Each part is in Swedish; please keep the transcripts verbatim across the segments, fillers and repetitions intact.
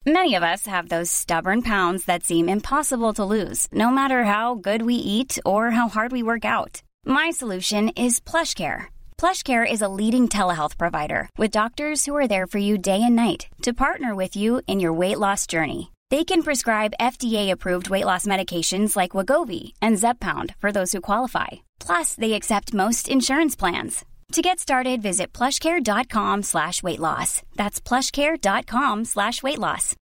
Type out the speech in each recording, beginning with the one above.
Many of us have those stubborn pounds that seem impossible to lose, no matter how good we eat or how hard we work out. My solution is PlushCare. PlushCare is a leading telehealth provider with doctors who are there for you day and night to partner with you in your weight loss journey. They can prescribe F D A-approved weight loss medications like Wegovy and Zepbound for those who qualify. Plus, they accept most insurance plans. To get started, visit plushcare.com slash weight loss. That's plushcare.com slash weight loss.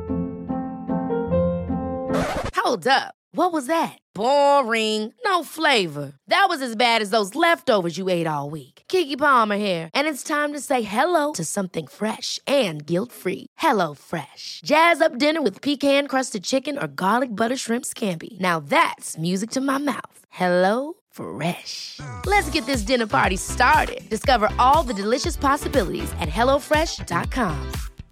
Hold up. What was that? Boring. No flavor. That was as bad as those leftovers you ate all week. Keke Palmer here. And it's time to say hello to something fresh and guilt-free. Hello Fresh. Jazz up dinner with pecan-crusted chicken or garlic butter shrimp scampi. Now that's music to my mouth. Hello Fresh. Let's get this dinner party started. Discover all the delicious possibilities at hello fresh dot com.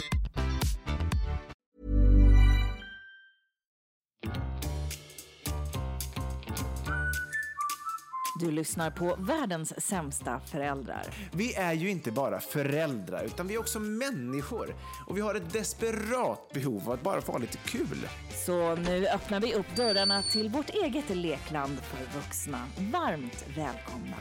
Du lyssnar på världens sämsta föräldrar. Vi är ju inte bara föräldrar utan vi är också människor. Och vi har ett desperat behov av att bara få ha lite kul. Så nu öppnar vi upp dörrarna till vårt eget lekland för vuxna. Varmt välkomna.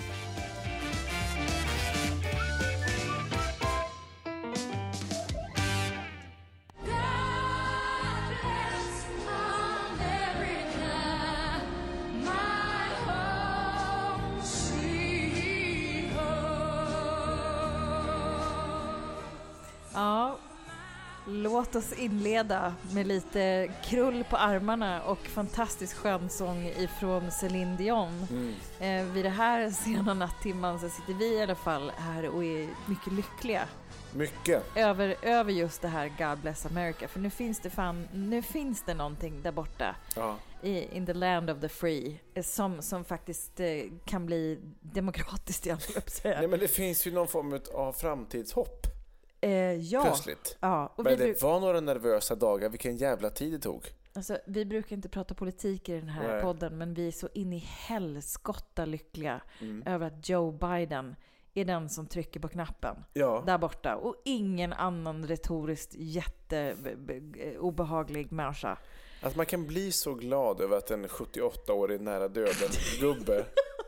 Ja, låt oss inleda med lite krull på armarna och fantastisk skönsång ifrån Celine Dion. Mm. Eh, vid det här sena nattimman så sitter vi i alla fall här och är mycket lyckliga. Mycket. Över, över just det här God Bless America. För nu finns det fan, nu finns det någonting där borta. Ja. I, in the land of the free. Som, som faktiskt eh, kan bli demokratiskt i alla fall. Nej, men det finns ju någon form av framtidshopp. Eh, ja. Plötsligt. Ja. Och men det bruk- var några nervösa dagar. Vilken jävla tid det tog. Alltså, vi brukar inte prata politik i den här Nej. podden. Men vi är så in i helskotta lyckliga mm. över att Joe Biden är den som trycker på knappen. Ja. Där borta. Och ingen annan retoriskt jätteobehaglig människa. Att man kan bli så glad över att en sjuttioåtta-årig nära döden gubbe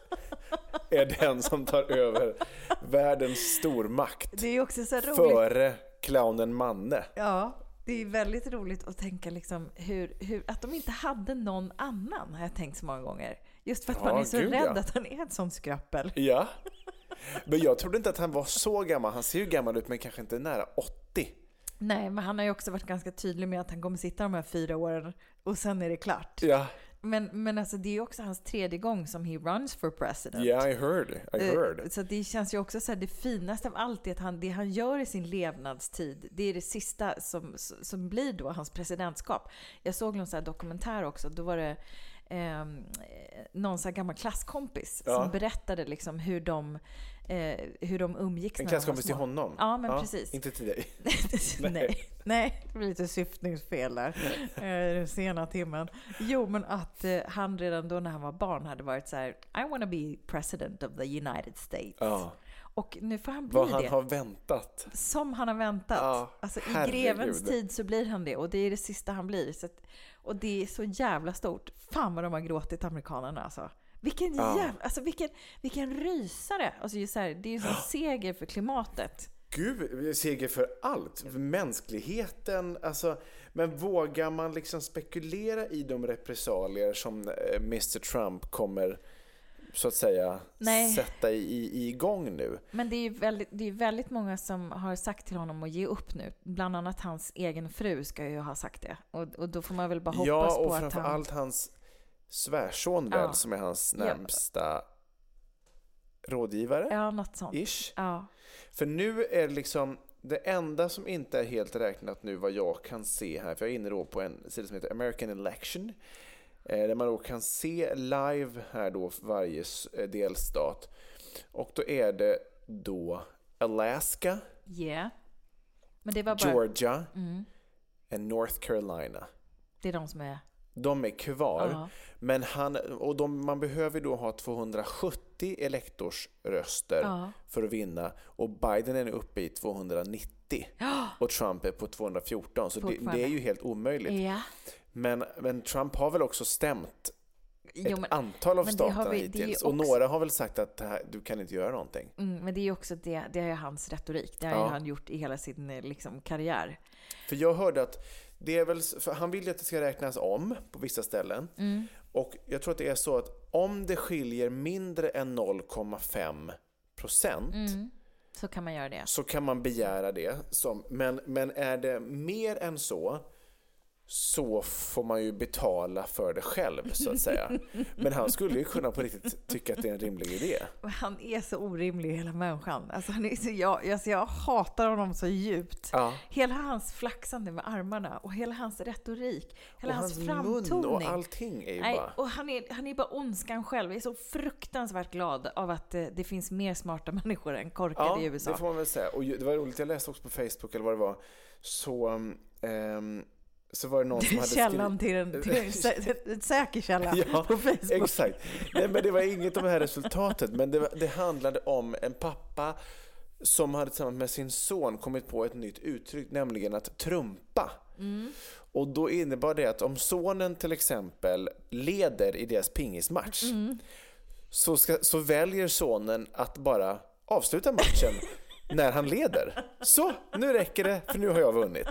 är den som tar över världens stormakt. Det är också så roligt. Före clownen Manne. Ja, det är väldigt roligt att tänka liksom hur, hur, att de inte hade någon annan, har jag tänkt så många gånger. Just för att ja, man är så gud, rädd ja. att han är ett sånt skröppel. Ja, men jag trodde inte att han var så gammal. Han ser ju gammal ut men kanske inte nära åttio. Nej, men han har ju också varit ganska tydlig med att han kommer sitta de här fyra åren och sen är det klart. Ja. Men, men alltså det är ju också hans tredje gång som he runs for president. Yeah, I heard. I heard. Så det känns ju också så här, det finaste av allt är att han, det han gör i sin levnadstid, det är det sista som, som blir då hans presidentskap. Jag såg någon så här dokumentär också, då var det eh, någon så här gammal klasskompis ja. som berättade liksom hur de Eh, hur de umgicks. En klasskompis till honom? Ja, men ja, precis. Inte till dig? Nej. Nej, det blir lite syftningsfel där. eh, den sena timmen. Jo, men att eh, han redan då när han var barn hade varit så här: I wanna be president of the United States. Ja. Och nu får han bli Vad han det. har väntat. Som han har väntat. Ja, alltså i grevens tid så blir han det. Och det är det sista han blir. Så att, och det är så jävla stort. Fan vad de har gråtit, amerikanerna alltså. Vilken ja. jävla, alltså vilken, vilken rysare. Alltså just så här, det är ju en ja. seger för klimatet. Gud, seger för allt. För mänskligheten. Alltså, men vågar man liksom spekulera i de repressalier som mister Trump kommer så att säga Nej. sätta i, i igång nu? Men det är ju väldigt, det är väldigt många som har sagt till honom att ge upp nu. Bland annat hans egen fru ska ju ha sagt det. Och, och då får man väl bara hoppas ja, på att han... Ja, och framförallt hans svärson väl, ja. som är hans närmsta ja. rådgivare. Ja, något sånt. Ish. Ja. För nu är liksom det enda som inte är helt räknat nu vad jag kan se här, för jag är inne då på en sida som heter American Election, eh, där man då kan se live här då för varje delstat. Och då är det då Alaska, yeah. Men det var bara... Georgia mm. och North Carolina. Det är de som är... De är kvar. Uh-huh. Men han, och de, man behöver då ha tvåhundrasjuttio elektorsröster uh-huh. för att vinna. Och Biden är nu uppe i tvåhundranittio. nittio och Trump är på tvåhundrafjorton, så det, det är ju helt omöjligt. Ja. Men, men Trump har väl också stämt ett Jo, men, antal av men det staterna har vi- det är ju hittills. också- Och några har väl sagt att det här, du kan inte göra någonting. Mm, men det är ju också det, det är ju hans retorik. Det har Ja. ju han gjort i hela sin eh, liksom, karriär. För jag hörde att det är väl, för han vill ju att det ska räknas om på vissa ställen. Mm. Och jag tror att det är så att om det skiljer mindre än noll komma fem procent Mm. Så kan man göra det. så kan man begära det. Som, men, men är det mer än så så får man ju betala för det själv, så att säga. Men han skulle ju kunna på riktigt tycka att det är en rimlig idé. Han är så orimlig, hela människan. Alltså, han är så, jag, alltså, jag hatar honom så djupt. Ja. Hela hans flaxande med armarna och hela hans retorik, hela Och hans, hans framtoning. mun och allting är ju Nej, bara... och han är, han är bara ondskan själv. Jag är så fruktansvärt glad av att eh, det finns mer smarta människor än korkade Ja, i U S A. det får man väl säga. Och ju- det var roligt, jag läste också på Facebook eller vad det var, så, ehm, så var det någon som hade Källan till en, till en, sä- en säker källa Ja, på Facebook. exakt. Nej, men det var inget om det här resultatet, men det, var, det handlade om en pappa som hade tillsammans med sin son kommit på ett nytt uttryck, nämligen att trumpa. Mm. Och då innebar det att om sonen till exempel leder i deras pingismatch Mm. så, ska, så väljer sonen att bara avsluta matchen när han leder. Så, nu räcker det, för nu har jag vunnit.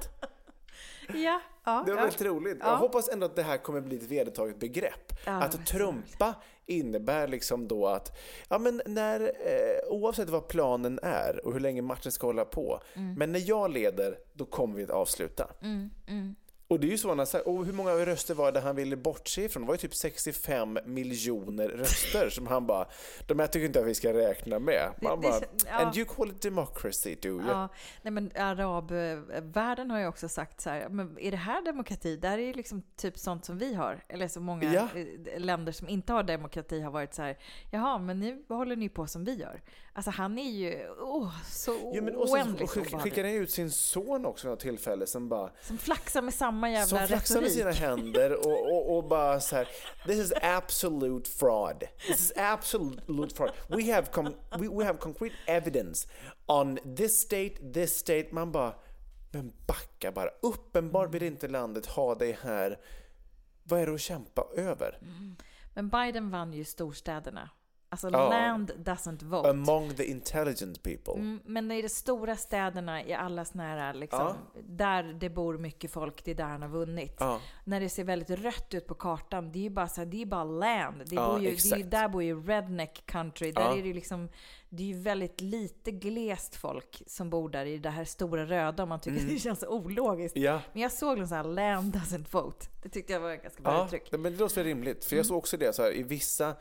Ja, ja, Det var ja. väldigt roligt. Ja. Jag hoppas ändå att det här kommer bli ett vedertaget begrepp. Ja, att vad trumpa innebär liksom då att ja, men när, eh, oavsett vad planen är och hur länge matchen ska hålla på, Mm. men när jag leder, då kommer vi att avsluta. Mm, mm. Och det är ju så, när, och hur många röster var det han ville bortse ifrån? Det var ju typ sextiofem miljoner röster som han bara, de här tycker inte att vi ska räkna med. Man Det- det- bara, ja. and you call it democracy, do you? Ja, nej men arabvärlden har ju också sagt så här, men är det här demokrati? Där är ju liksom typ sånt som vi har. Eller så många Ja. eh, länder som inte har demokrati har varit så här, jaha, men nu håller ni på som vi gör. Alltså han är ju oh, så Ja, men och sen oändligt skick, obehaglig. skickade han ut sin son också vid något tillfälle som bara Som flaxar med samma jävla som flaxar med retorik. sina händer och, och, och bara så här, this is absolute fraud. This is absolute fraud. We have com- we, we have concrete evidence on this state, this state. Man bara, men backa bara. Uppenbart vill inte landet ha dig här. Vad är det att kämpa över? Men Biden vann ju storstäderna. Alltså Ja. land doesn't vote. Among the intelligent people. Mm, men i de stora städerna, i alla såna här, liksom, Ja. där det bor mycket folk, det är där han har vunnit. Ja. När det ser väldigt rött ut på kartan, det är ju bara, så här, det är bara land. Det Ja, bor ju, det är ju, exakt. där bor ju redneck country. Där Ja. är det, ju liksom, det är ju väldigt lite glest folk som bor där i det här stora röda. Man tycker det känns ologiskt. Ja. Men jag såg någon sån här land doesn't vote. Det tyckte jag var ett ganska bra Ja, uttryck. men det låter väl rimligt. För jag såg också det så här, i vissa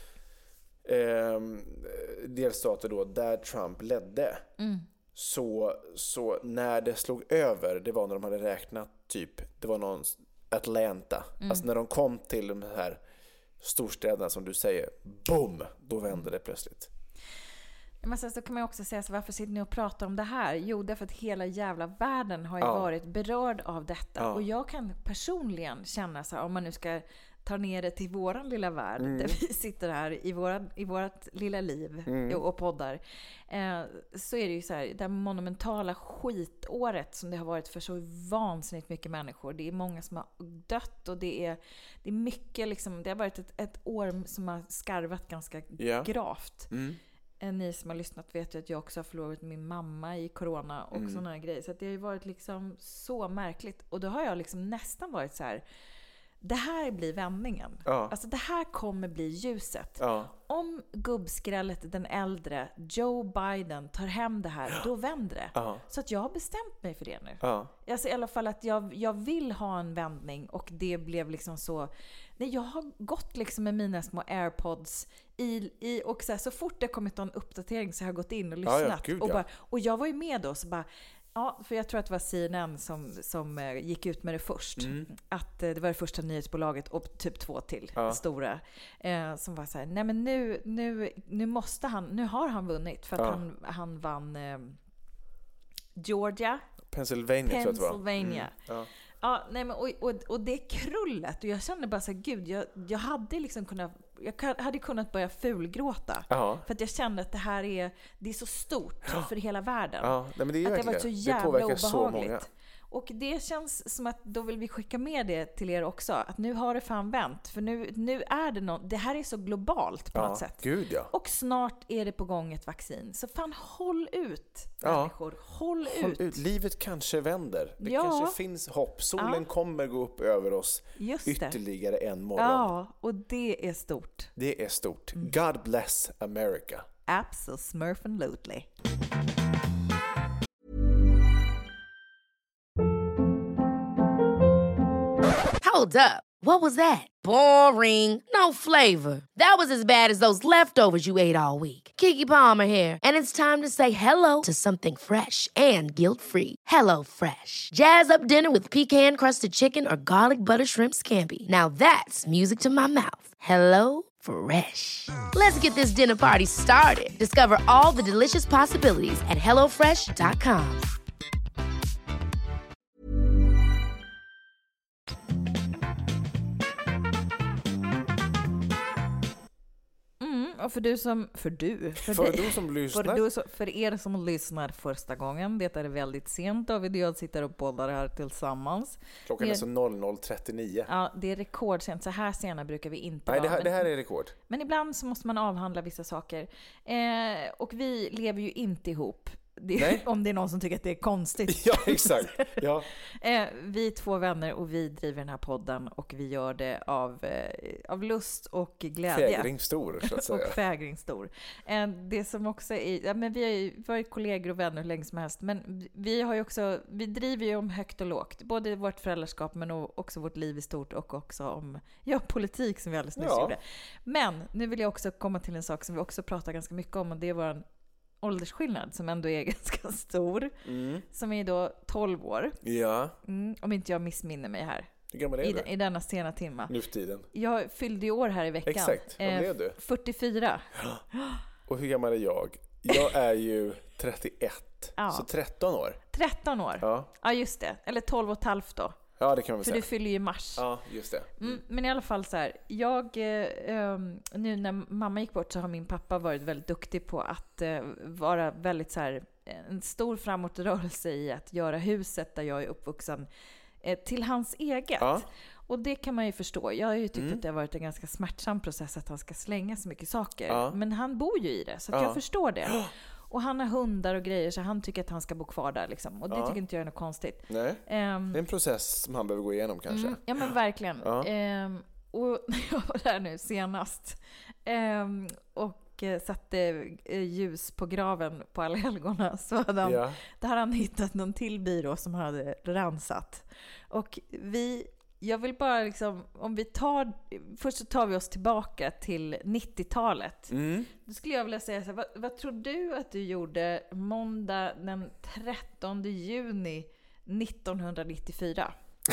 eh, delstater då, där Trump ledde, Mm. så, så när det slog över, det var när de hade räknat typ, det var någon Atlanta, Mm. alltså när de kom till de här storstäderna som du säger, boom, då vände det plötsligt. Men sen så kan man ju också säga så, varför sitter ni och pratar om det här? Jo, därför att hela jävla världen har ju Ja. varit berörd av detta. Ja. Och jag kan personligen känna så här, om man nu ska ta ner det till våran lilla värld, Mm. där vi sitter här i, våran, i vårat lilla liv Mm. och poddar, eh, så är det ju så här, det monumentala skitåret som det har varit för så vansinnigt mycket människor. Det är många som har dött och det är, det är mycket liksom, det har varit ett, ett år som har skarvat ganska Ja. gravt. Mm. Ni som har lyssnat vet ju att jag också har förlorat min mamma i corona och Mm. såna här grejer. Så att det har ju varit liksom så märkligt. Och då har jag liksom nästan varit så här, det här blir vändningen. Ja. Alltså det här kommer bli ljuset. Ja. Om gubbskrället, den äldre, Joe Biden tar hem det här, då vänder det. Ja. Så att jag har bestämt mig för det nu. Ja. Alltså i alla fall att jag, jag vill ha en vändning och det blev liksom så. Nej, jag har gått liksom med mina små AirPods i, i och så, här, så fort det kommit en uppdatering så har jag gått in och Ja, ja, lyssnat. gud, och, ja. bara, och jag var ju med då så bara, ja, för jag tror att det var C N N som, som eh, gick ut med det först. Mm. Att eh, det var det första nyhetsbolaget och typ två till Ja. stora. Eh, som var så här, nej men nu, nu, nu måste han, nu har han vunnit för att Ja. han, han vann eh, Georgia. Pennsylvania, tror jag att det var. Pennsylvania. Mm. Ja. Ja, nej men, och, och, och det krullet. Och jag kände bara så här, gud, jag, jag hade liksom kunnat jag hade kunnat börja fulgråta. Ja. För att jag kände att det här är, det är så stort för hela världen. Ja, nej, men det är att det har varit så jävla det obehagligt. Så många. Och det känns som att då vill vi skicka med det till er också. Att nu har det fan vänt. För nu, nu är det något, det här är så globalt på ja, något sätt. Gud, ja. Och snart är det på gång ett vaccin. Så fan, håll ut, ja. människor. Håll, håll ut. ut. Livet kanske vänder. Det ja. kanske finns hopp. Solen ja. kommer gå upp över oss Just ytterligare det. en morgon. Ja, och det är stort. Det är stort. Mm. God bless America. Absolutely. Hold up. What was that? Boring. No flavor. That was as bad as those leftovers you ate all week. Keke Palmer here, and it's time to say hello to something fresh and guilt-free. Hello Fresh. Jazz up dinner with pecan-crusted chicken or garlic butter shrimp scampi. Now that's music to my mouth. Hello Fresh. Let's get this dinner party started. Discover all the delicious possibilities at hello fresh dot com. Och för du som för du för, för du som lyssnar för, du som, för er som lyssnar första gången, det är väldigt sent och vi sitter och poddar här tillsammans. Klockan är, är så noll noll trettionio. Ja, det är rekordsent. Så här sena brukar vi inte Nej, vara. Det här, men, det här är rekord. Men ibland så måste man avhandla vissa saker. Eh, och vi lever ju inte ihop. Det, om det är någon som tycker att det är konstigt. Ja, exakt. Ja. eh, vi är två vänner och vi driver den här podden och vi gör det av, eh, av lust och glädje. Fägringstor, så att säga. Och fägringstor. Eh, det som också är, ja, men vi har ju varit kollegor och vänner hur länge som helst, men vi har ju också, vi driver ju om högt och lågt. Både vårt föräldraskap men också vårt liv i stort och också om ja, politik som vi alldeles nyss ja. gjorde. Men nu vill jag också komma till en sak som vi också pratar ganska mycket om och det är vår åldersskillnad som ändå är ganska stor. Mm. Som är då tolv år. Ja. Mm, om inte jag missminner mig här. Hur gammal är I, du? I denna sena timma. Nu för tiden. Jag fyllde i år här i veckan. Exakt. Vad blev du? fyrtiofyra. Och hur gammal är jag? Jag är ju trettioett. Ja. Så tretton år. tretton år. Ja. Ja, just det. Eller tolv och ett halvt då. Ja, det kan man väl För säga. du fyller ju i mars. Ja, just det. Mm. Mm, men i alla fall så här, jag, eh, nu när mamma gick bort så har min pappa varit väldigt duktig på att eh, vara väldigt så här, en stor framåtrörelse i att göra huset där jag är uppvuxen eh, till hans eget. Ja. Och det kan man ju förstå. Jag har ju tyckt mm. att det har varit en ganska smärtsam process att han ska slänga så mycket saker. Ja. Men han bor ju i det, så att ja. jag förstår det. Och han har hundar och grejer så han tycker att han ska bo kvar där liksom. Och det ja. tycker inte jag är något konstigt. Nej. Um, det är en process som han behöver gå igenom kanske. Mm, ja men verkligen. Ja. Um, och jag var där nu senast. Um, och uh, satte uh, ljus på graven på Allhelgona. Så hade han, ja. där hade han hittat någon till byrå som hade rensat. Och vi... Jag vill bara liksom, om vi tar, först så tar vi oss tillbaka till nittiotalet. Mm. Då skulle jag vilja säga så här, vad, vad tror du att du gjorde måndag den trettonde juni nittonhundranittiofyra?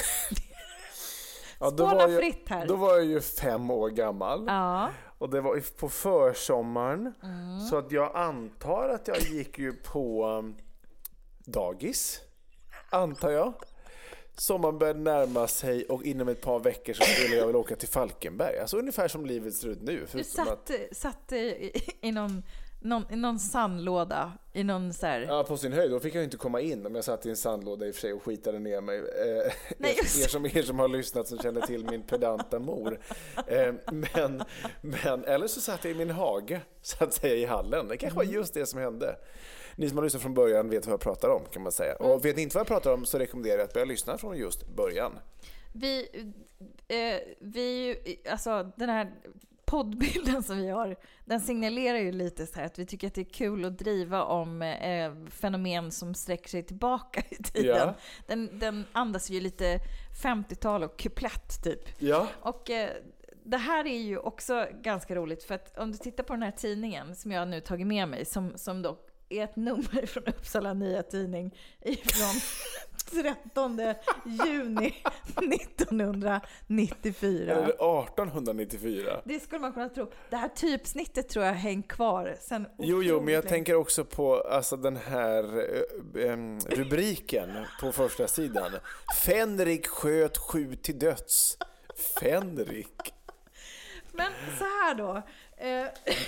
Ja, då var, jag, fritt här. Då var jag ju fem år gammal. Ja. Och det var på försommaren. Mm. Så att jag antar att jag gick ju på um, dagis. Antar jag. Sommaren började närma sig och inom ett par veckor så skulle jag väl åka till Falkenberg. Alltså ungefär som livet ser ut nu. Du satt, att... satt i, i, någon, någon, i någon sandlåda. I någon så här... Ja, på sin höjd. Då fick jag inte komma in om jag satt i en sandlåda i och för sig och skitade ner mig. Eh, Nej, just... er, som, er som har lyssnat som känner till min pedanta mor. Eh, men, men, eller så satt jag i min hage, så att säga, i hallen. Det kanske var just det som hände. Ni som har lyssnat från början vet vad jag pratar om, kan man säga. Mm. Och vet ni inte vad jag pratar om så rekommenderar jag att börja lyssna från just början. Vi, eh, vi alltså den här poddbilden som vi har, den signalerar ju lite så här att vi tycker att det är kul att driva om eh, fenomen som sträcker sig tillbaka i tiden. Ja. Den, den andas ju lite femtiotal och kuplett typ. Ja. Och eh, det här är ju också ganska roligt för att om du tittar på den här tidningen som jag nu tagit med mig som, som då är ett nummer från Uppsala Nya Tidning ifrån trettonde juni nittonhundranittiofyra. Eller artonhundranittiofyra. Det skulle man kunna tro. Det här typsnittet tror jag hänger kvar sen. Jo, jo, men jag tänker också på alltså, den här um, rubriken på första sidan. Fenrik sköt sju till döds. Fenrik. Men så här då. Eh,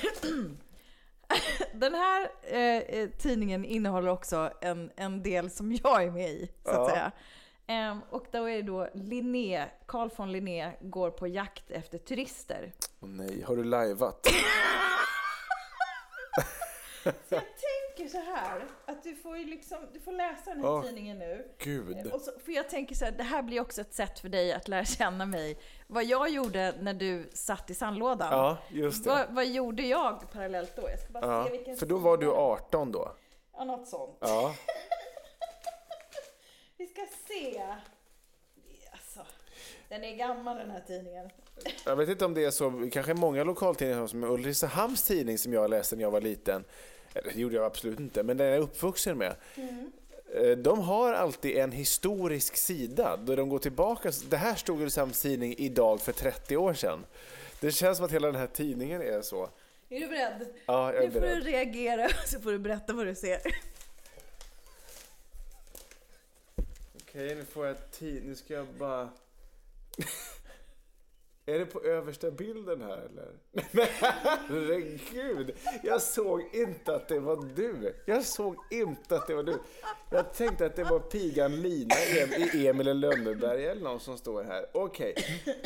Den här eh, tidningen innehåller också en, en del som jag är med i, så att Ja. säga. Um, och då är det då Linné, Carl von Linné går på jakt efter turister. Åh nej, har du liveat? Så jag tänker så här, att du får ju liksom, du får läsa den här Åh, tidningen nu. Gud. Och så, för jag tänker så här, det här blir också ett sätt för dig att lära känna mig. Vad jag gjorde när du satt i sandlådan. Ja, just det. Vad, vad gjorde jag parallellt då? Jag ska bara Ja, se vilken för då sida. var du arton då. Ja, något sånt. Ja. Vi ska se. Alltså, den är gammal den här tidningen. Jag vet inte om det är så, kanske många lokaltidningar som Ulricehamns tidning som jag läste när jag var liten. Eller det gjorde jag absolut inte, men den är jag uppvuxen med. Mm. De har alltid en historisk sida då de går tillbaka. Det här stod i Ulricehamns tidning idag för trettio år sedan. Det känns som att hela den här tidningen är så. Är du beredd? Ja, jag är nu får beredd. du reagera så får du berätta vad du ser. Okej, nu får jag tid. Nu ska jag bara... Är det på översta bilden här eller? Men herregud, jag såg inte att det var du. Jag såg inte att det var du. Jag tänkte att det var pigan Lina i Emil i Lönneberg eller någon som står här. Okej.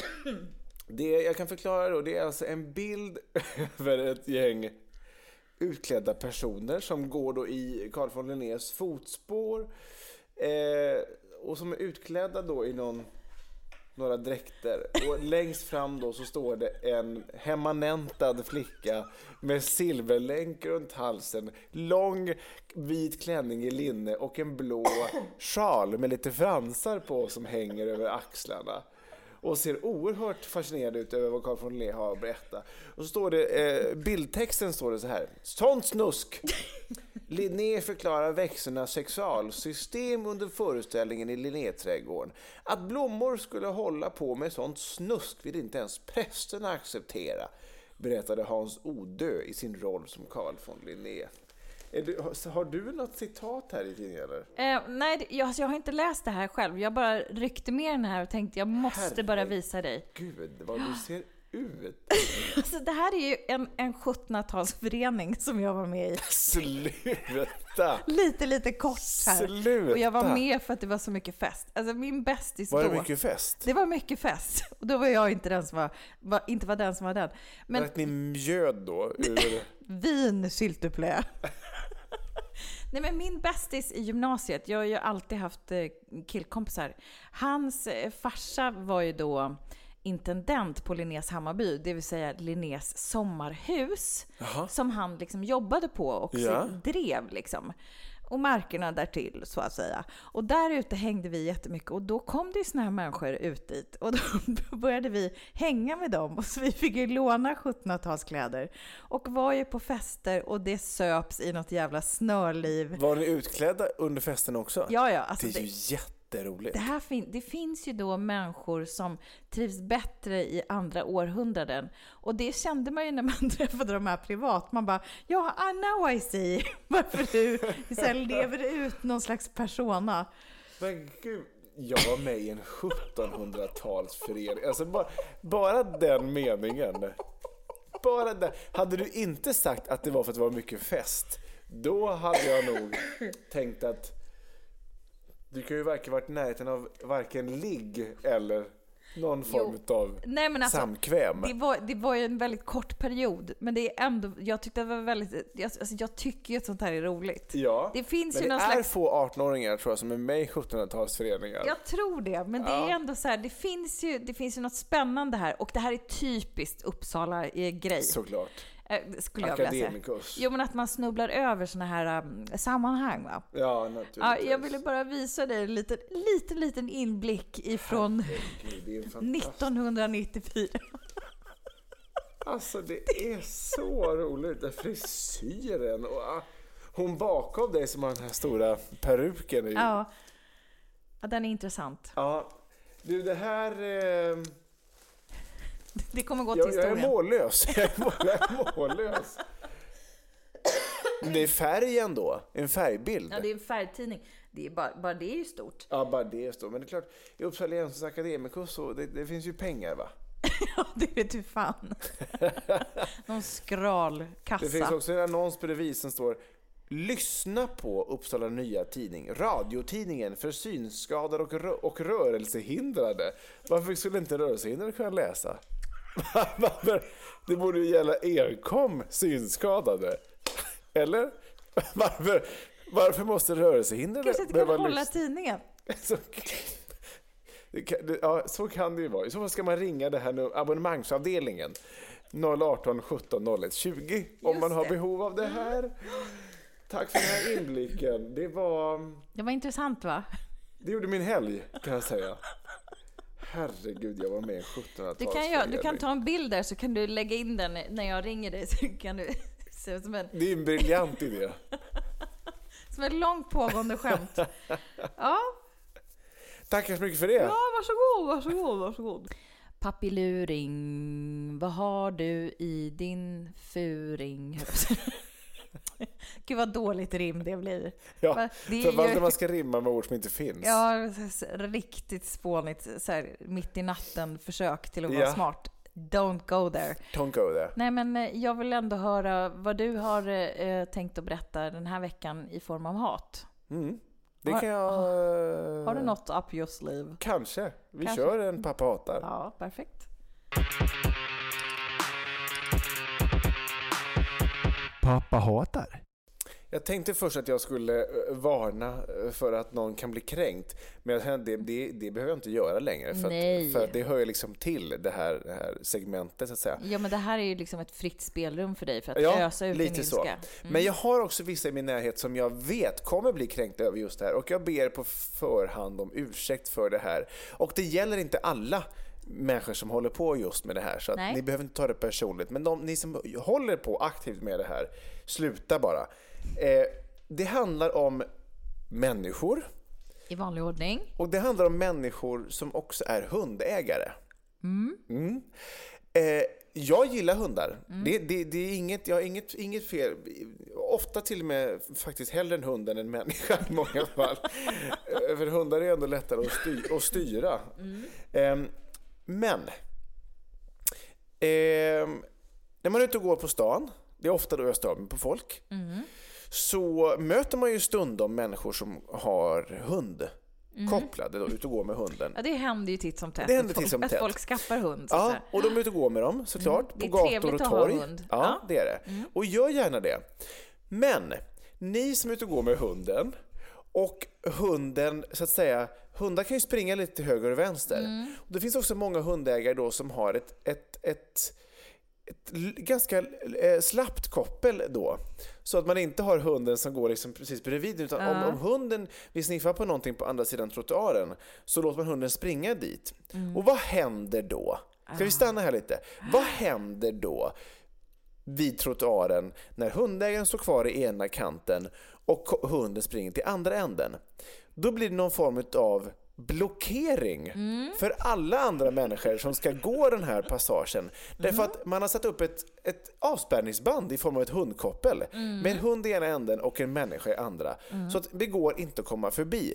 Det jag kan förklara då, det är alltså en bild över ett gäng utklädda personer som går då i Carl von Linnés fotspår. Eh, och som är utklädda då i någon... några dräkter. Och längst fram då så står det en hemmanentad flicka med silverlänk runt halsen, lång vit klänning i linne och en blå sjal med lite fransar på som hänger över axlarna. Och ser oerhört fascinerad ut över vad Carl von Linné har att berätta. Och så står det, eh, bildtexten står det så här. Sånt snusk! Linné förklarar växternas sexualsystem under föreställningen i Linnéträdgården. Att blommor skulle hålla på med sånt snusk vill inte ens prästerna acceptera, berättade Hans Odö i sin roll som Carl von Linné. Är du, har du något citat här i tidningen eller? Eh, nej, jag, jag har inte läst det här själv. Jag bara ryckte med den här och tänkte jag måste Herre, bara visa dig. Gud, vad du ser ut. Alltså, det här är ju en, en sjuttonhundratalsförening som jag var med i. Sluta! Lite, lite kort här. Sluta! Och jag var med för att det var så mycket fest. Alltså min bästis Var då. det mycket fest? Det var mycket fest. Och då var jag inte den som var, var, inte var den som var den. Men Var det att ni mjöd då? Ur... vin, sylteplä. Nej, men min bästis i gymnasiet, jag har ju alltid haft killkompisar. Hans farsa var ju då intendent på Linnés Hammarby, det vill säga Linnés sommarhus. Aha. Som han liksom jobbade på och ja. drev liksom. Och markerna därtill, så att säga. Och där ute hängde vi jättemycket. Och då kom det ju såna här människor ut dit. Och då började vi hänga med dem. Och så vi fick ju låna sjuttonhundratalskläder. Och var ju på fester och det söps i något jävla snörliv. Var ni utklädda under festen också? Ja, ja. Alltså det är det, ju jätteroligt. Det, här fin- det finns ju då människor som trivs bättre i andra århundraden. Och det kände man ju när man träffade de här privat. Man bara, ja, I know I see. Varför du så här, lever ut någon slags persona. Men gud, jag var med i en sjuttonhundratalsförening. Alltså bara, bara den meningen. Bara den. Hade du inte sagt att det var för att det var mycket fest, då hade jag nog tänkt att du kan ju varken varit i närheten av varken ligg eller någon form jo. av Nej, men alltså, samkväm. Det var, det var ju en väldigt kort period, men det är ändå, jag tyckte det var väldigt, jag, alltså, jag tycker ju att sånt här är roligt. Ja, det finns men ju det någon är slags... få artonåringar tror jag som är med i sjuttonhundratalsföreningar. Jag tror det, men det ja. är ändå så här, det finns ju, det finns ju något spännande här, och det här är typiskt Uppsala-grej. Såklart. Skulle jag vilja säga. Jo, men att man snubblar över såna här um, sammanhang, va? Ja, naturligtvis. Ja, jag ville bara visa dig en liten, liten, liten inblick ifrån nittonhundranittiofyra. Alltså, det är så roligt. Den frisyren och uh, hon bakom dig som har den här stora peruken. Är ju... ja. ja, den är intressant. Ja, du, det här... Eh... Det kommer gå till jag, historien. Jag är mållös. Jag är, må, jag är mållös. Det är färgen då. En färgbild. Ja, det är en färgtidning. Det är bara, bara det är ju stort. Ja, bara det är stort. Men det är klart, i Uppsala Akademikus så det, det finns ju pengar, va? Ja, det vet du fan. Någon skral kassa. Det finns också en annons bredvid som står: lyssna på Uppsala Nya Tidning, radiotidningen för synskadade och, rö- och rörelsehindrade. Varför skulle inte rörelsehindrade kunna läsa? Varför? Det borde ju gälla enkom synskadade. Eller? Varför, varför måste rörelsehindrade kanske inte kan hålla lyssna? Tidningen. Så, det kan, det, ja, så kan det ju vara. I så fall ska man ringa det här nu, abonnemangsavdelningen noll ett åtta sjutton noll ett tjugo om man har det. behov av det här. Tack för den här inblicken. Det var... Det var intressant, va? Det gjorde min helg, kan jag säga. Herregud, jag var med i sjuttonhundratalet. Du kan, jag, du kan ta en bild där så kan du lägga in den när jag ringer dig. Så kan du se ut som en... Det är en briljant idé. Som ett långt pågående skämt. Ja. Tack så mycket för det. Ja, varsågod, varsågod, varsågod. Pappiluring, vad har du i din furing? Gud vad dåligt rim det blir. Ja, det för varför ju... man ska rimma med ord som inte finns. Ja, riktigt spånigt. Så här, mitt i natten försök till att vara ja. smart. Don't go there. Don't go there. Nej, men jag vill ändå höra vad du har eh, tänkt att berätta den här veckan i form av hat. Mm. Det har, kan jag... Har du något up your sleeve? Kanske. Vi Kanske. kör en pappa hatar. Ja, perfekt. Pappa hatar. Jag tänkte först att jag skulle varna för att någon kan bli kränkt. Men jag tänkte, det, det, det behöver jag inte göra längre. För att, för att det hör ju liksom till det här, det här segmentet, så att säga. Ja, men det här är ju liksom ett fritt spelrum för dig för att ja, ösa ut din ilska. Så. Mm. Men jag har också vissa i min närhet som jag vet kommer bli kränkta över just det här. Och jag ber på förhand om ursäkt för det här. Och det gäller inte alla människor som håller på just med det här. Så att ni behöver inte ta det personligt. Men de, ni som håller på aktivt med det här, sluta bara. Eh, det handlar om människor. I vanlig ordning. Och det handlar om människor som också är hundägare. Mm. Mm. Eh, jag gillar hundar. Mm. Det, det, det är inget, jag har inget, inget fel. Ofta till och med faktiskt hellre en hund än en människa i många fall. För hundar är ändå lättare att, styr, att styra. Mm. Eh, men eh, när man är ute och går på stan, det är ofta då jag stör mig på folk, mm. så möter man ju stundom människor som har hund mm. kopplade då, ut och går med hunden. Ja, det händer ju titt som tätt. Det händer titt som att tätt. folk skaffar hund. Så ja, så och de är ute och går med dem såklart, mm. på gator och torg. Ja, ja, det är det. Mm. Och gör gärna det. Men ni som är ute och går med hunden, och hunden, så att säga, hundar kan ju springa lite till höger och vänster. Mm. Och det finns också många hundägare då som har ett, ett, ett, ett ganska eh, slappt koppel då. Så att man inte har hunden som går liksom precis bredvid, utan uh. om, om hunden vill sniffa på någonting på andra sidan trottoaren, så låter man hunden springa dit. Mm. Och vad händer då? Ska vi stanna här lite? Vad händer då vid trottoaren när hundägaren står kvar i ena kanten och hunden springer till andra änden? Då blir det någon form av blockering mm. för alla andra människor som ska gå den här passagen. Mm. Därför att man har satt upp ett, ett avspärrningsband i form av ett hundkoppel mm. med en hund i ena änden och en människa i andra. Mm. Så att det går inte att komma förbi.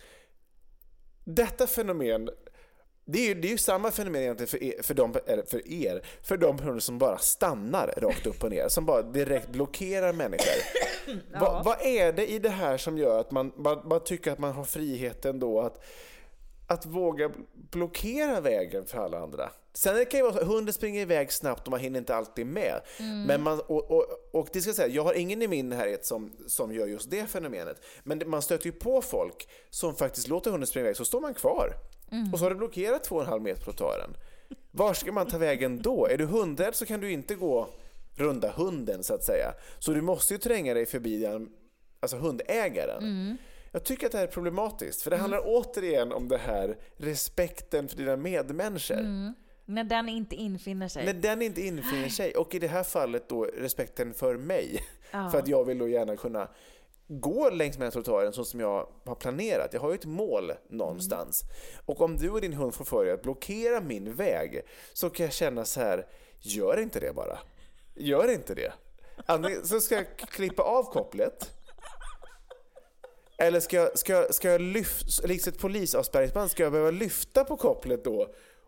Detta fenomen, det är ju, det är ju samma fenomen egentligen för er, för, de, eller för er, för de hundar som bara stannar rakt upp och ner, som bara direkt blockerar människor. Ja. Va, vad är det i det här som gör att man, man, man tycker att man har friheten då att, att våga blockera vägen för alla andra? Sen det kan ju vara så att hunden springer iväg snabbt och man hinner inte alltid med. Mm. Men man, och, och, och det ska säga, jag har ingen i min närhet som, som gör just det fenomenet. Men man stöter ju på folk som faktiskt låter hunden springa iväg, så står man kvar. Mm. Och så har du blockerat två och en halv meter på trottoaren. Var ska man ta vägen då? Är du hundrädd så kan du inte gå runda hunden, så att säga. Så du måste ju tränga dig förbi den, alltså hundägaren. Mm. Jag tycker att det här är problematiskt. För det handlar mm. återigen om det här respekten för dina medmänniskor. Mm. När den inte infinner sig. När den inte infinner sig. Och i det här fallet då respekten för mig. Ja. För att jag vill då gärna kunna gå längs med trottoaren så som jag har planerat. Jag har ju ett mål någonstans. Mm. Och om du och din hund får för dig att blockera min väg, så kan jag känna så här: gör inte det bara. Gör inte det. Antingen så ska jag klippa av kopplet. Eller ska jag, ska, ska jag lyfta, liksom ett polisavspärrningsband, ska jag behöva lyfta på kopplet då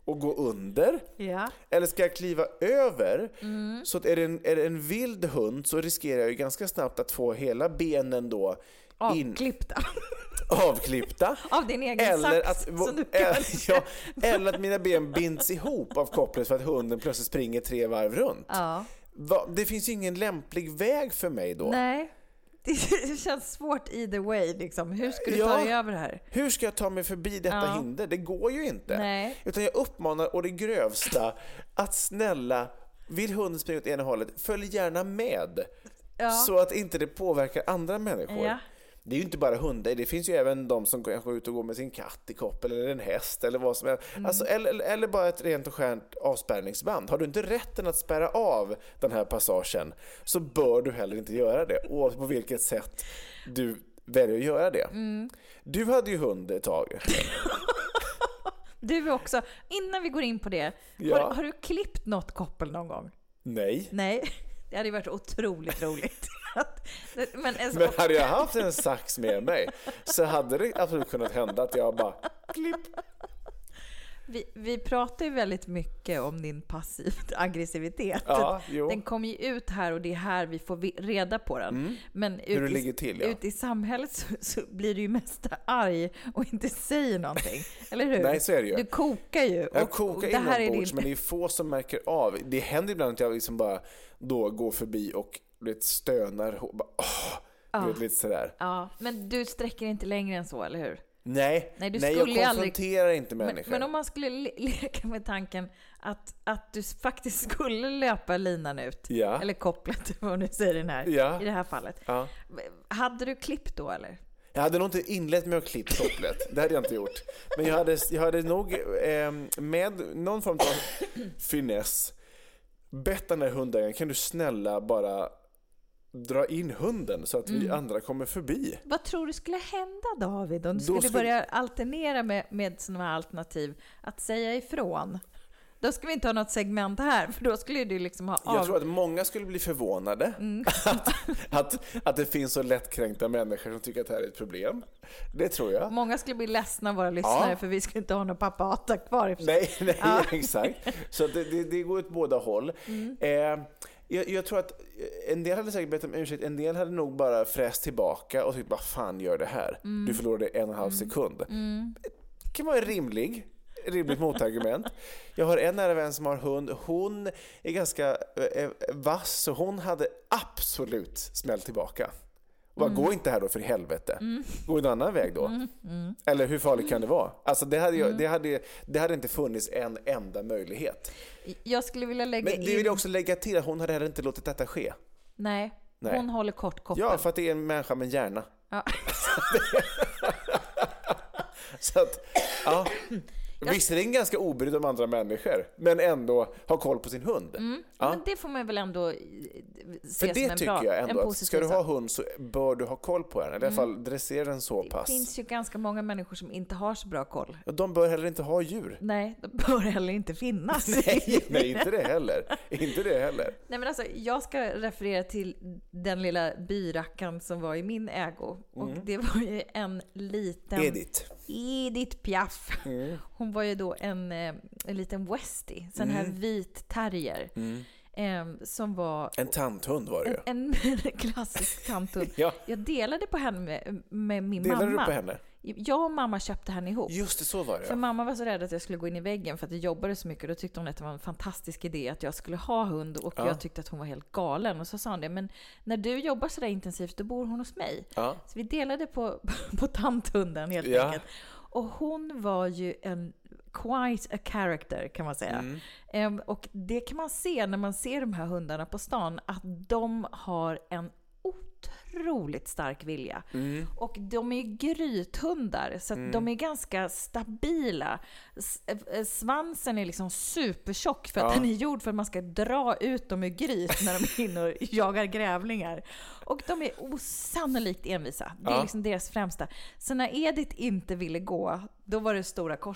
och gå under? Ja. Eller ska jag kliva över? Mm. Så att är det, en, är det en vild hund så riskerar jag ju ganska snabbt att få hela benen då in, Avklippta. avklippta. Av din egen Eller sax. att, som du eller, kan... ja, eller att mina ben binds ihop av kopplet för att hunden plötsligt springer tre varv runt. Ja. Va, det finns ju ingen lämplig väg för mig då. Nej. Det känns svårt either way liksom. Hur ska du Ja. ta dig över det här? Hur ska jag ta mig förbi detta Ja. hinder? Det går ju inte. Nej. Utan jag uppmanar å det grövsta att snälla, vill hunden springa åt ena hållet, följ gärna med. Ja. Så att inte det påverkar andra människor. Ja. Det är ju inte bara hundar, det finns ju även de som kanske går ut och går med sin katt i koppel eller en häst eller vad som helst. Mm. Alltså, eller, eller bara ett rent och skärt avspärrningsband. Har du inte rätten att spärra av den här passagen så bör du heller inte göra det. Och på vilket sätt du väljer att göra det. Mm. Du hade ju hund ett tag. Du också. Innan vi går in på det. Ja. Har, har du klippt något koppel någon gång? Nej. Nej. Det hade ju varit otroligt roligt. Men, alltså, Men hade jag haft en sax med mig så hade det absolut kunnat hända att jag bara klipp. vi, vi pratar ju väldigt mycket om din passiv aggressivitet. Ja, jo. Den kommer ju ut här och det är här vi får vi- reda på den. Mm. Men Hur det ut, ligger till, ja. i, ut i samhället så, så blir du ju mest arg och inte säger någonting. Eller hur? Nej, så är det ju. Du kokar ju. Jag och- kokar och det här är inombords, din... men det är få som märker av. Det händer ibland att jag liksom bara då går förbi och lite stönar. Och bara, åh, Ja. du vet, lite sådär. Ja, men du sträcker inte längre än så, eller hur? Nej, Nej, du nej jag skulle ju aldrig- konfronterar inte Men, människor. men om man skulle le- leka med tanken att, att du faktiskt skulle löpa linan ut, Ja. eller kopplet, vad du säger den här, Ja. i det här fallet. Ja. Hade du klippt då, eller? Jag hade nog inte inlett med att klippa kopplet. Det hade jag inte gjort. Men jag hade, jag hade nog eh, med någon form av finess bett den här hundägaren, kan du snälla bara dra in hunden så att vi andra kommer förbi. Vad tror du skulle hända, David, om du Då skulle, skulle- börja alternera med, med sådana här alternativ att säga ifrån? Då ska vi inte ha något segment här, för då skulle du liksom ha Jag av... tror att många skulle bli förvånade att, att, att det finns så lättkränkta människor som tycker att det här är ett problem. Det tror jag. Många skulle bli ledsna, våra lyssnare, Ja. för vi ska inte ha någon pappa Ata kvar. I Nej, nej Ja. exakt. Så att det, det, det går åt båda håll. Eh, jag, jag tror att en del hade säkert bett om ursäkt, en del hade nog bara fräst tillbaka och tyckt, vad fan gör det här? Du förlorade en och en halv sekund. Det kan vara rimlig. Rimligt motargument. Jag har en nära vän som har hund. Hon är ganska eh, vass, så hon hade absolut smällt tillbaka. Vad Mm. Gå inte här då för helvete. Gå en annan väg då. Mm. Eller hur farligt kan det vara? Alltså det hade, jag, det hade, det hade inte funnits en enda möjlighet. Jag skulle vilja lägga Men det in... vill jag också lägga till att hon hade heller inte låtit detta ske. Nej, Nej. hon håller kort koppel. Ja, för att det är en människa med hjärna. Ja. Så att, ja. Visserligen ganska obrydd om andra människor, men ändå ha koll på sin hund. Ja. Men det får man väl ändå se För som det en tycker bra, jag en ändå, att positiv ska du ha sak. hund så bör du ha koll på den. Eller i alla fall dressera den så Det pass. finns ju ganska många människor som inte har så bra koll. Och de bör heller inte ha djur. Nej, de bör heller inte finnas. Nej, nej, inte det heller. Inte det heller. Nej, men alltså, jag ska referera till den lilla byrackan som var i min ägo. Och det var ju en liten... Edith. Edith Piaf. Hon var ju då en, eh, en liten westie, sån här vit terrier. Eh, som var En tanthund var det ju. en, en klassisk tanthund. Ja. Jag delade på henne med, med min Delade mamma. du på henne? Jag och mamma köpte henne ihop. Just det, så var det. För Ja. mamma var så rädd att jag skulle gå in i väggen för att jag jobbade så mycket. Då tyckte hon att det var en fantastisk idé att jag skulle ha hund. Och Ja. jag tyckte att hon var helt galen. Och så sa hon det, men när du jobbar så där intensivt, då bor hon hos mig. Ja. Så vi delade på, på tanthunden helt Ja. enkelt. Och hon var ju en quite a character, kan man säga. Mm. Ehm, och det kan man se när man ser de här hundarna på stan, att de har en otroligt stark vilja. Mm. Och de är grythundar, så att de är ganska stabila. S- eh, Svansen är liksom supertjock för att Ja. den är gjord för att man ska dra ut dem ur gryt när de är inne och jagar grävlingar. Och de är osannolikt envisa. Det är Ja. liksom deras främsta. Så när Edith inte ville gå, då var det stora korset.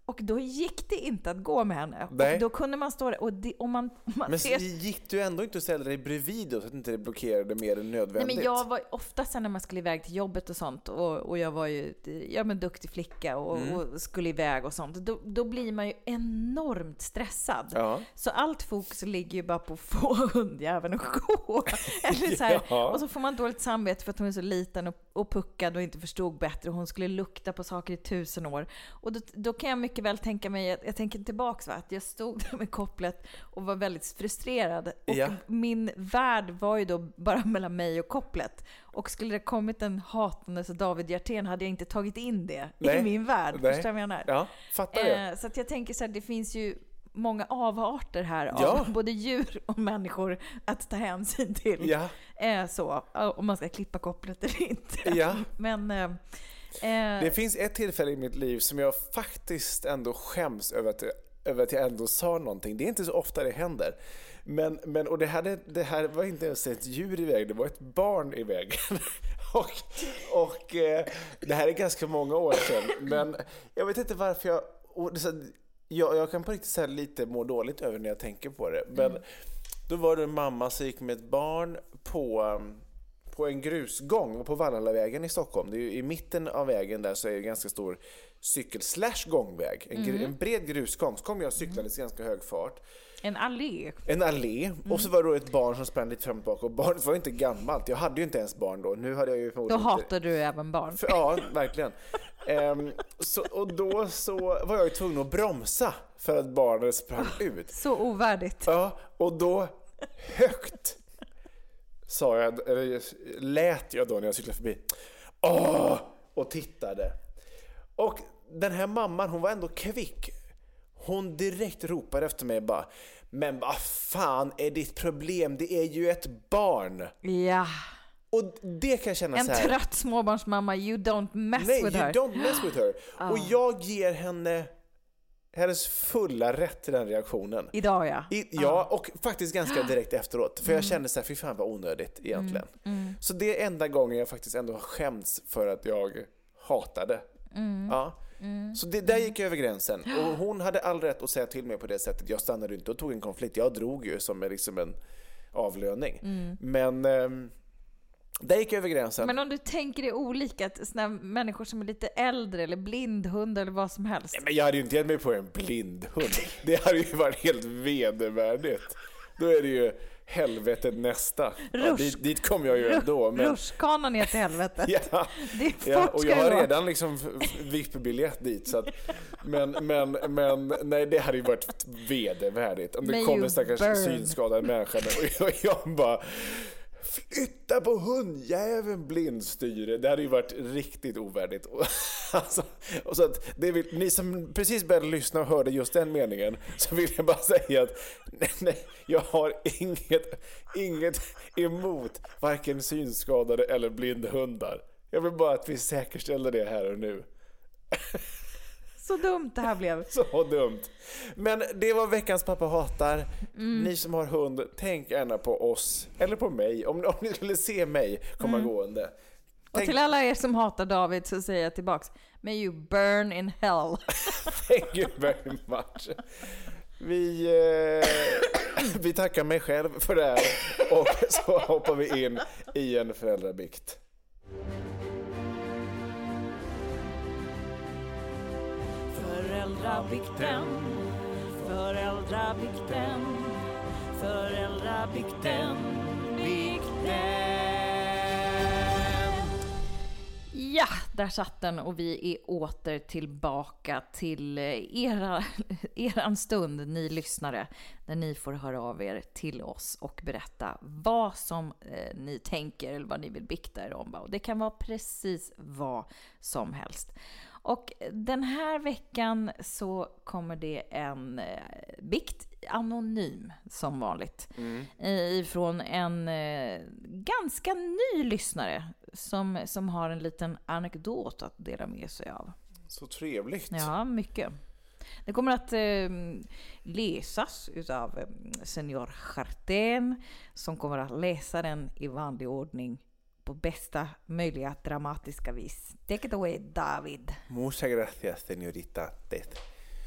Och då gick det inte att gå med henne. Nej. Och då kunde man stå där och, det, och man, man Men ser... gick du ändå inte att ställa dig bredvid då, så att inte det blockerade mer än nödvändigt? Nej, men jag var ofta sen när man skulle iväg till jobbet och sånt, och, och jag var ju ja, men duktig flicka och, Mm. och skulle iväg och sånt, då, då blir man ju enormt stressad. Ja. Så allt fokus ligger ju bara på att få hundjäveln att gå. Eller så här. Ja. Och så får man dåligt samvete för att hon är så liten och, och puckad och inte förstod bättre. Hon skulle lukta på saker i tusen år. Och då, då kan jag mycket väl tänka mig, jag, jag tänker tillbaks, va? Att jag stod där med kopplet och var väldigt frustrerad. Och Ja. min värld var ju då bara mellan mig och kopplet. Och skulle det kommit en hatandes David Hjertén hade jag inte tagit in det Nej. i min värld. Nej. Förstår du vad jag menar? Ja, fattar det. Eh, så att jag tänker så här, det finns ju många avarter här av Ja. både djur och människor att ta hänsyn till. Ja. Eh, så, om man ska klippa kopplet eller inte. Ja. Men eh, Det finns ett tillfälle i mitt liv som jag faktiskt ändå skäms över att, över att jag ändå sa någonting. Det är inte så ofta det händer. Men, men, och det här, det här var inte ens ett djur i vägen, det var ett barn i vägen. och och eh, det här är ganska många år sedan. Men jag vet inte varför jag... Och det, så, jag, jag kan på riktigt säga lite må dåligt över när jag tänker på det. Men mm. då var det en mamma som gick med ett barn på... Um, på en grusgång på Vallallavägen i Stockholm. Det är ju, i mitten av vägen där så är det en ganska stor cykel slash gångväg. En, mm. en bred grusgång. Så kom jag cyklades i ganska hög fart. En allé. En allé. Mm. Och så var det då ett barn som sprang lite fram och bak. Och barnet var inte gammalt. Jag hade ju inte ens barn då. Nu hade jag ju Då hatar du även barn. För, ja, verkligen. um, så, och då så var jag ju tvungen att bromsa för att barnet sprang ut. Så ovärdigt. Ja, och då högt sa jag, eller lät jag då när jag cyklade förbi. Åh! Och tittade. Och den här mamman, hon var ändå kvick. Hon direkt ropade efter mig bara, men vad fan är ditt problem? Det är ju ett barn. Ja. Och det kan jag känna en så här. En trött småbarnsmamma, you don't mess Nej, with you her. don't mess with her. Oh. Och jag ger henne hennes fulla rätt till den reaktionen. Idag ja. I, ja, och faktiskt ganska direkt efteråt. För jag mm. kände så här, fy fan vad onödigt egentligen. Mm. Mm. Så det är enda gången jag faktiskt ändå har skämts för att jag hatade. Mm. Ja. Mm. Så det, där gick jag över gränsen. Och hon hade all rätt att säga till mig på det sättet. Jag stannade inte och tog en konflikt. Jag drog ju som liksom en avlöning. Mm. Men... Ähm, där gick jag över gränsen. Men om du tänker det olika, att såna människor som är lite äldre eller blindhund eller vad som helst. Nej, men jag hade ju inte gett mig på en blindhund. Det hade ju varit helt vedervärdigt. Då är det ju helvetet nästa. Ja, dit, dit kom jag ju ändå. Men... Rutschkanan ner till helvetet. Ja, det ja, och jag har redan liksom V I P-biljett dit. Så att, men, men, men nej, det hade ju varit vedervärdigt. Om det kom en stackars synskadad människa. Och jag, jag bara... Flytta på hundjäveln blindstyre. Det hade ju varit riktigt ovärdigt. Alltså, och så att det vill, ni som precis började lyssna och hörde just den meningen, så vill jag bara säga att nej, nej, jag har inget, inget emot varken synskadade eller blindhundar. Jag vill bara att vi säkerställer det här och nu. Så dumt det här blev. Så dumt. Men det var veckans pappa hatar. Mm. Ni som har hund, tänk gärna på oss. Eller på mig. Om, om ni skulle se mig komma mm. gående. Tänk... Och till alla er som hatar David så säger jag tillbaks. May you burn in hell. Thank you very much. Vi, eh, vi tackar mig själv för det här. Och så hoppar vi in i en föräldrabikt. Föräldrabikten, föräldrabikten, föräldrabikten, bikten. Ja, där satt den och vi är åter tillbaka till era, eran stund, ni lyssnare, där ni får höra av er till oss och berätta vad som eh, ni tänker eller vad ni vill bikta er om. Och det kan vara precis vad som helst. Och den här veckan så kommer det en eh, bikt anonym som vanligt. Mm. Ifrån en eh, ganska ny lyssnare som, som har en liten anekdot att dela med sig av. Så trevligt. Ja, mycket. Det kommer att eh, läsas utav eh, senior Hjertén som kommer att läsa den i vanlig ordning på bästa möjliga dramatiska vis. Take it away, David. Muchas gracias, señorita Ted.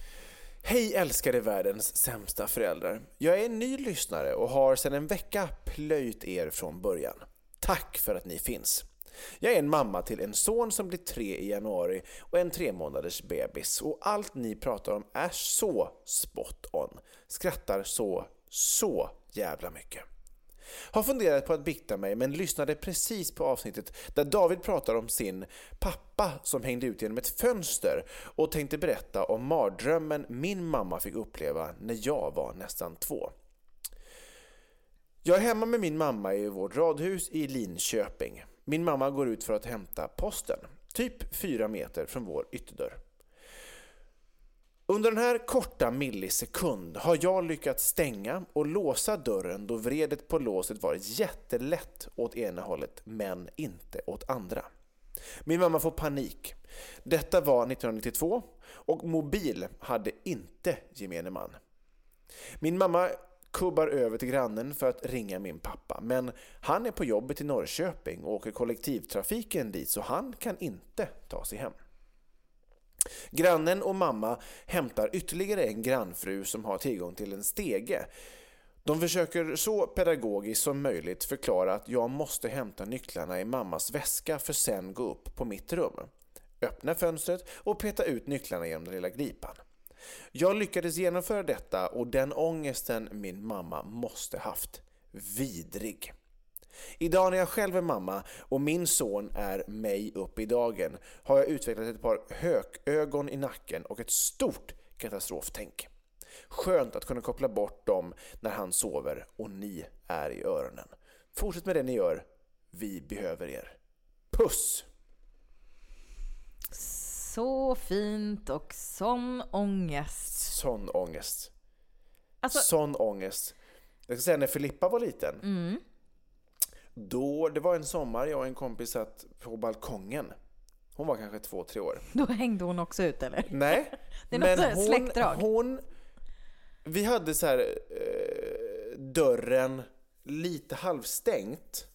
Hej älskade världens sämsta föräldrar. Jag är en ny lyssnare och har sedan en vecka plöjt er från början. Tack för att ni finns. Jag är en mamma till en son som blir tre i januari och en tre månaders bebis. Och allt ni pratar om är så spot on. Skrattar så, så jävla mycket. Har funderat på att bikta mig men lyssnade precis på avsnittet där David pratar om sin pappa som hängde ut genom ett fönster och tänkte berätta om mardrömmen min mamma fick uppleva när jag var nästan två. Jag är hemma med min mamma i vårt radhus i Linköping. Min mamma går ut för att hämta posten, typ fyra meter från vår ytterdörr. Under den här korta millisekund har jag lyckats stänga och låsa dörren då vredet på låset varit jättelätt åt ena hållet men inte åt andra. Min mamma får panik. Detta var nittonhundranittiotvå och mobil hade inte gemene man. Min mamma kubbar över till grannen för att ringa min pappa, men han är på jobbet i Norrköping och åker kollektivtrafiken dit så han kan inte ta sig hem. Grannen och mamma hämtar ytterligare en grannfru som har tillgång till en stege. De försöker så pedagogiskt som möjligt förklara att jag måste hämta nycklarna i mammas väska för sen gå upp på mitt rum. Öppna fönstret och peta ut nycklarna genom den lilla glipan. Jag lyckades genomföra detta och den ångesten min mamma måste haft. Vidrig. Idag när jag själv är mamma och min son är mig upp i dagen har jag utvecklat ett par hökögon i nacken och ett stort katastroftänk. Skönt att kunna koppla bort dem när han sover och ni är i öronen. Fortsätt med det ni gör. Vi behöver er. Puss! Så fint och sån ångest. Sån ångest. Alltså... Sån ångest. Jag ska säga när Filippa var liten. Mm. Då, det var en sommar, jag och en kompis satt på balkongen. Hon var kanske två, tre år. Då hängde hon också ut, eller? Nej. Det är något men hon, släktdrag. hon, vi hade så här eh, dörren lite halvstängt.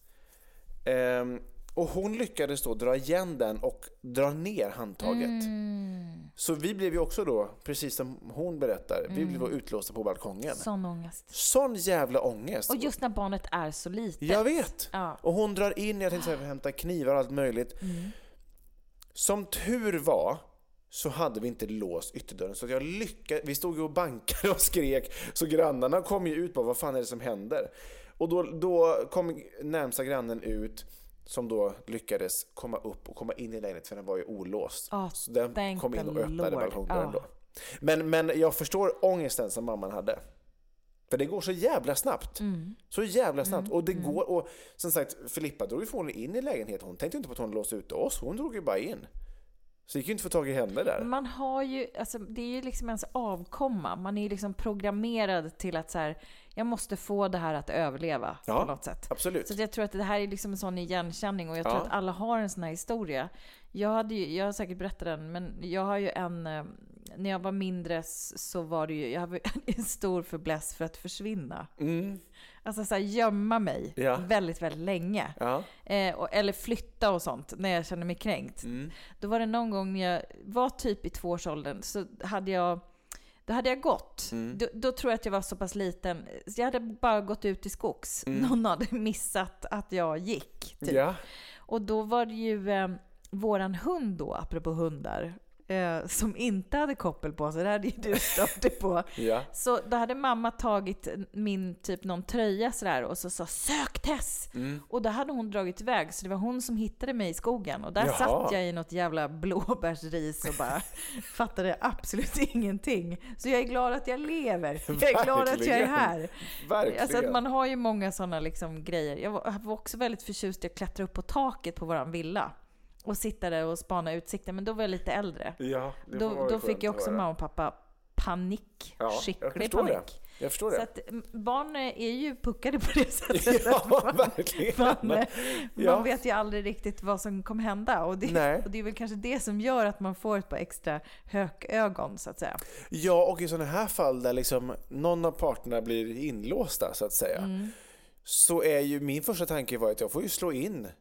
Eh, och hon lyckades då dra igen den och dra ner handtaget. Mm. Så vi blev ju också då, precis som hon berättar, mm. vi blev då utlåsta på balkongen. Sån ångest. Sån jävla ångest. Och just när barnet är så litet. Jag vet. Ja. Och hon drar in, jag tänkte så här, hämta knivar och allt möjligt. Mm. Som tur var så hade vi inte låst ytterdörren. Så jag lyckades, vi stod ju och bankade och skrek. Så grannarna kom ju ut på vad fan är det som händer. Och då, då kom närmsta grannen ut som då lyckades komma upp och komma in i lägenheten för den var ju olåst. Oh, så den kom in och öppnade balkongdörren oh. då. Men, men jag förstår ångesten som mamman hade. För det går så jävla snabbt. Mm. Så jävla snabbt. Mm. Och det går, och som sagt, Filippa drog ju från in i lägenheten. Hon tänkte inte på att hon låste ut oss. Hon drog ju bara in. Så gick ju inte få tag i henne där. Man har ju, alltså det är ju liksom ens avkomma. Man är ju liksom programmerad till att så här, jag måste få det här att överleva ja, på något sätt. Absolut. Så jag tror att det här är liksom en sån igenkänning och jag ja. tror att alla har en sån här historia. Jag hade ju, jag har säkert berättat den, men jag har ju en, när jag var mindre så var det ju, jag hade en stor förbläss för att försvinna. Mm. Alltså så här, gömma mig ja. väldigt, väldigt länge. Ja. Eh, och, eller flytta och sånt när jag kände mig kränkt. Mm. Då var det någon gång när jag var typ i tvåårsåldern så hade jag Då hade jag gått. Mm. Då, då tror jag att jag var så pass liten. Jag hade bara gått ut i skogs. Mm. Någon hade missat att jag gick. Typ. Ja. Och då var det ju eh, våran hund då, apropå hundar, eh, som inte hade koppel på sig. Det hade ju du stått det på. Ja. Så då hade mamma tagit min typ någon tröja sådär och så sa sök Tess. Mm. Och då hade hon dragit iväg. Så det var hon som hittade mig i skogen. Och där Jaha. satt jag i något jävla blåbärsris och bara fattade absolut ingenting. Så jag är glad att jag lever. Jag är glad att jag är här. Verkligen. Alltså att man har ju många sådana liksom grejer. Jag var, jag var också väldigt förtjust i att klättra upp på taket på våran villa. Och sitta där och spana utsikten. Men då var jag lite äldre. Ja, då då fick jag också mamma och pappa panik. Ja, skicklig panik. Det. Jag förstår det. Så att barn är ju puckade på det sättet. Ja, man, verkligen. Man, ja. man vet ju aldrig riktigt vad som kommer hända. Och det, och det är väl kanske det som gör att man får ett par extra hökögon, så att säga. Ja, och i sådana här fall där liksom någon av parterna blir inlåsta, så att säga. Mm. Så är ju min första tanke var att jag får ju slå in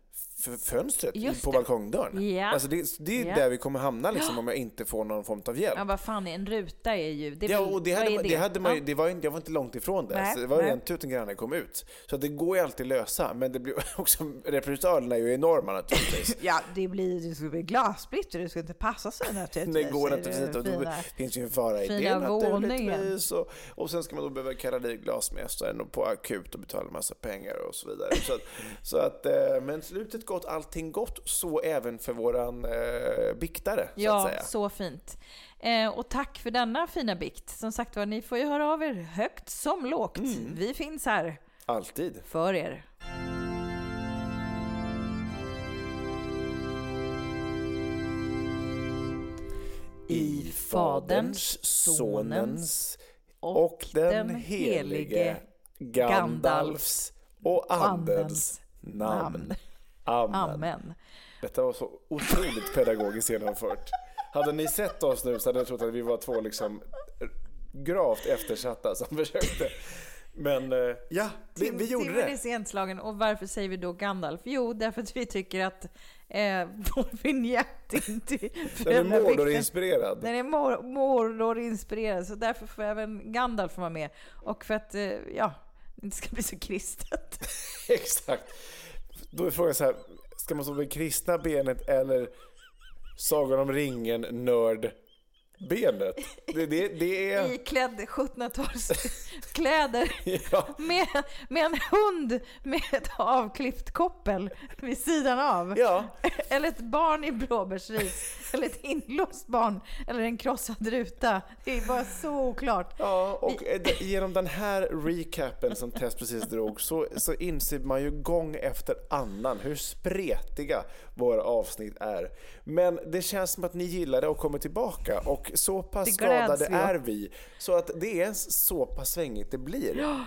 för fönstret Just på det. balkongdörren. Ja. Alltså det, det är Ja. där vi kommer hamna liksom, om jag inte får någon form av hjälp. Ja, vad fan, en ruta är ju... Det är Ja, väl- och det vad hade, är man- det? det hade man ju, Ja. det var, inte- jag var inte långt ifrån det. Nej, Så det var ju nej. en tusen grannar kom ut. Så det går ju alltid lösa, men det blir också, repressalierna är ju enorma naturligtvis. Ja, det blir, det ska bli glassplitter, det ska inte passa sig naturligtvis. Det går Är naturligtvis inte. Och då fina. finns ju en fara i fina det våningen. naturligtvis. Och, och sen ska man då behöva kalla dit glasmästaren och på akut och betala en massa pengar och så vidare. Så att, så att, eh, men slutet gott, allting gott, så även för våran eh, biktare, så Ja, att säga. så fint. Eh, och tack för denna fina bikt. Som sagt var, ni får ju höra av er högt som lågt. Mm. Vi finns här Alltid. för er. I Faderns, Sonens och den helige Gandalfs och Andens namn. Amen. Amen. Detta var så otroligt pedagogiskt genomfört. Hade ni sett oss nu så hade jag trott att vi var två liksom gravt eftersatta som försökte. Men eh, ja, vi, vi gjorde Timmen är det. senslagen. Och varför säger vi då Gandalf? Jo, därför att vi tycker att eh, vår vignett inte Den är Mordor-inspirerad. Den är mor- Mordor-inspirerad. Så därför får även Gandalf vara med. Och för att, eh, ja, det inte ska bli så kristet. Exakt. Då är frågan så här, ska man stå med kristna benet eller Sagan om ringen nörd benet? Det, det, det är... Iklädd sjuttonhundratals-kläder Ja. med, med en hund med ett avklippt koppel vid sidan av. Ja. Eller ett barn i blåbärsris. Eller ett inlåst barn. Eller en krossad ruta. Det är bara så oklart. Ja, och eh, d- genom den här recapen som Tess precis drog så, så inser man ju gång efter annan hur spretiga våra avsnitt är. Men det känns som att ni gillar det och kommer tillbaka, och så pass Det gläds skadade vi åt. är vi så att det är så pass svängigt det blir.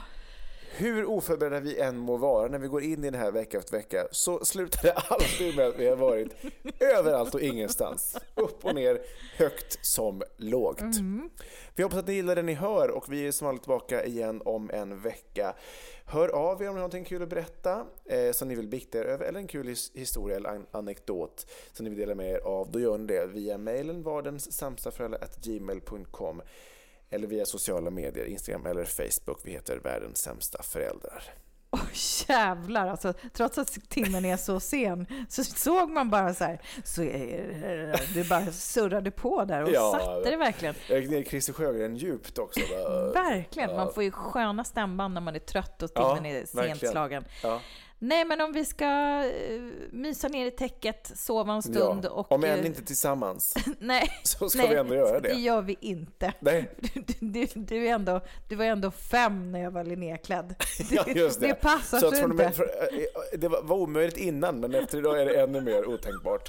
Hur oförberedda vi än må vara när vi går in i det här vecka efter vecka, så slutar det alltid med att vi har varit överallt och ingenstans. Upp och ner, högt som lågt. Mm. Vi hoppas att ni gillar det ni hör, och vi är som vanligt tillbaka igen om en vecka. Hör av er om ni har någonting kul att berätta eh, som ni vill bikta er över, eller en kul his- historia eller an- anekdot som ni vill dela med er av. Då gör ni det via mejlen vardenssamstaföräldrar at gmail punkt com eller via sociala medier, Instagram eller Facebook. Vi heter Världens sämsta föräldrar. Åh jävlar, alltså, trots att timmen är så sen så såg man bara så här, så är, du bara surrade på där och Ja, satte det verkligen. Jag gick ner i Christer Sjögren djupt också. Bara, Verkligen, man får ju sköna stämband när man är trött och Ja, timmen är verkligen. sentslagen. ja. Nej, men om vi ska uh, mysa ner i täcket, sova en stund Ja. och... Om än eh, inte tillsammans nej, så ska nej, vi ändå göra det. det gör vi inte. Nej. Du, du, du, är ändå, du var ändå fem när jag var linneklädd. Ja, just det. Det passar Så sig att från och inte. med, för, det var, var omöjligt innan, men efter idag är det ännu mer otänkbart.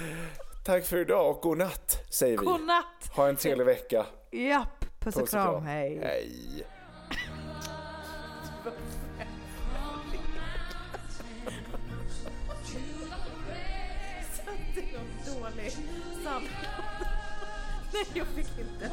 Tack för idag och god natt, säger vi. God natt! Ha en trevlig vecka. Japp, puss och Puss kram, hej. Hej. Det är någon dålig samtal. Nej, jag fick inte.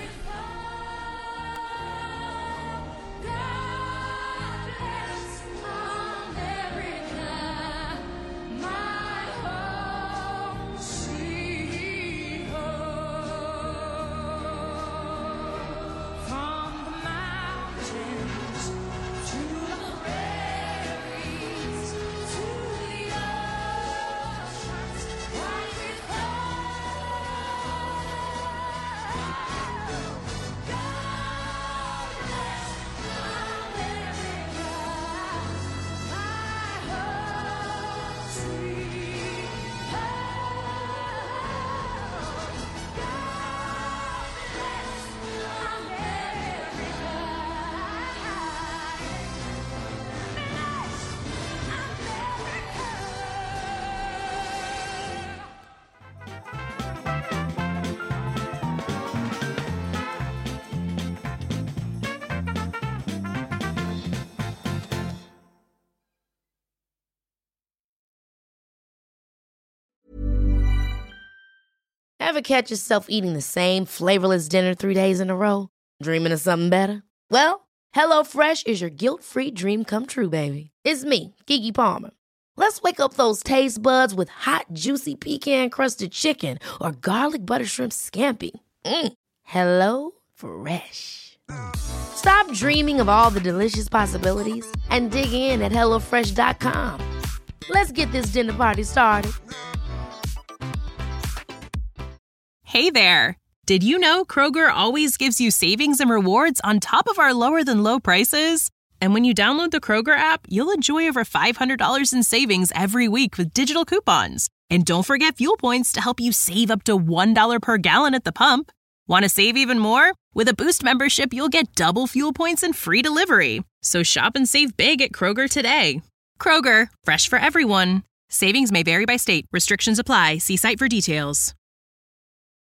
Ever catch yourself eating the same flavorless dinner three days in a row? Dreaming of something better? Well, HelloFresh is your guilt-free dream come true, baby. It's me, Keke Palmer. Let's wake up those taste buds with hot, juicy pecan-crusted chicken or garlic butter shrimp scampi. Mm. Hello Fresh. Stop dreaming of all the delicious possibilities and dig in at hello fresh dot com. Let's get this dinner party started. Hey there. Did you know Kroger always gives you savings and rewards on top of our lower-than-low prices? And when you download the Kroger app, you'll enjoy over five hundred dollars in savings every week with digital coupons. And don't forget fuel points to help you save up to one dollar per gallon at the pump. Want to save even more? With a Boost membership, you'll get double fuel points and free delivery. So shop and save big at Kroger today. Kroger, fresh for everyone. Savings may vary by state. Restrictions apply. See site for details.